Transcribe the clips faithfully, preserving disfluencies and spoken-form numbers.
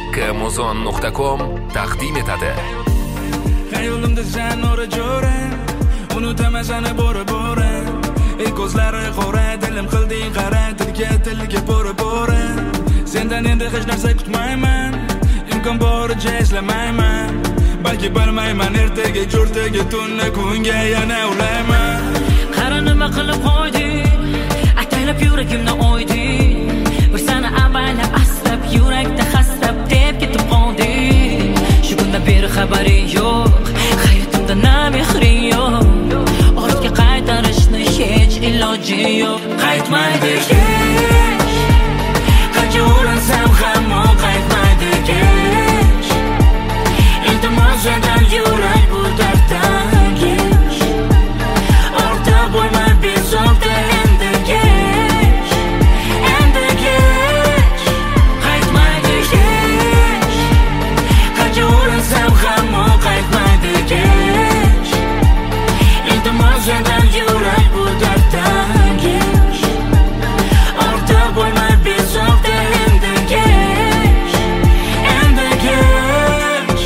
kmozon nuqta com taqdim etadi. Xayolimda sen nuri jo'ra, unutaman seni bora bora. Ey ko'zlari qora, dilim qilding qara, tilga tilga bora bora. Sendan endi hech narsa kutmayman, imkon boricha eslamayman. Balki bilmayman ertaga jo'rtaga tunni kunga yana ulayman. Qara nima qilib qo'yding, ataylab yuragimni o'yding. Bir seni avaylab aslab yurakda xaslab deb ketib qolding. Shu kundan beri xabaring yo'q, hayotimda na mehring yo'q. Ortga qaytarishni hech iloji yo'q. Qaytmaydi hech, qancha urinsam ham u qaytmaydi hech. Iltimos sendan yurak bu darddan kech. Orta bo'lmay bezovta endi kech, endi kech. Qaytmaydi hech, qancha urinsam ham u qaytmaydi kech. Iltimos sendan yurak bu darddan kech. Orta bo'lmay bezovta endi kech, endi kech.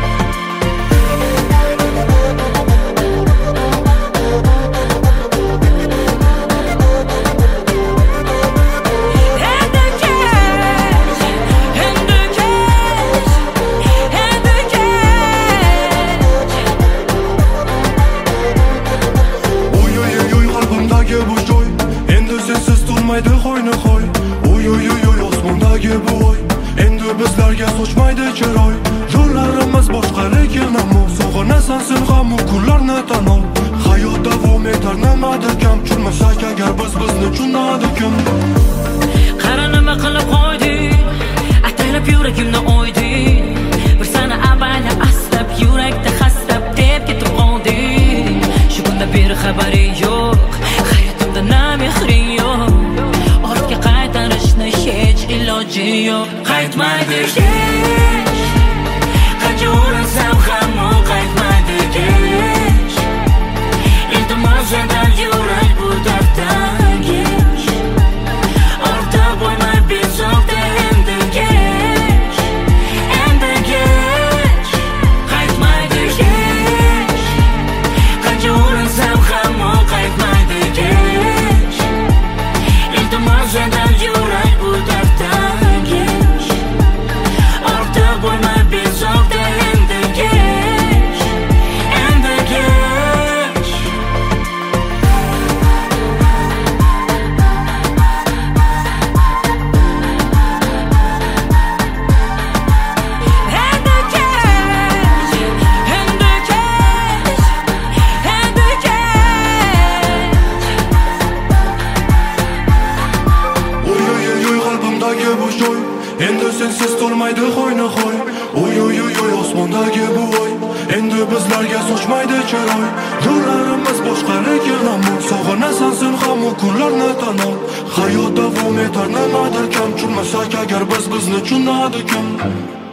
Sochmaydi qo'yni qo'y, oy oy oy oy osmondagi bu oy. Endi bizlarga sochmaydi chiroy. Yo'llarimiz boshqa lekin ammo sog'inasan sen ham u kunlarni tan ol. Hayot davom etar nimada kam, churmasak agar biz bizni tushunadi kim. Qara nima qilib qo'yding, ataylab yuragimni o'yding. Bir seni avaylab aslab yurakda xaslab deb ketib qolding. Shu kundan beri xabaring yo'q, hayotimda na mehring yo'q. Ortga qaytarishni hech iloji yo'q. Qaytmaydi hech, qancha urinsam ham u qaytmaydi kech. Iltimos sendan yurak bu darddan kech. Orta bo'lmay bezovta endi kech, endi kech. Qaytmaydi hech, qancha urinsam ham u qaytmaydi kech. Iltimos sendan yurak bu darddan kech. Orta bo'lmay bezovta endi kech, endi kech. Endi kech, endi kech, endi kech. Oy oy oy oy qalbimdagi bu joy, endi sensiz to'lmaydi qo'yni qo'y. Oy oy oy oy osmondagi bu oy, endi bizlarga sochmaydi chiroy. Yo'llarimiz boshqa lekin ammo sog'inasan sen ham u kunlarni tan ol. Hayot davom etar nimadir kam, churmasak agar biz bizni tushunadi kim.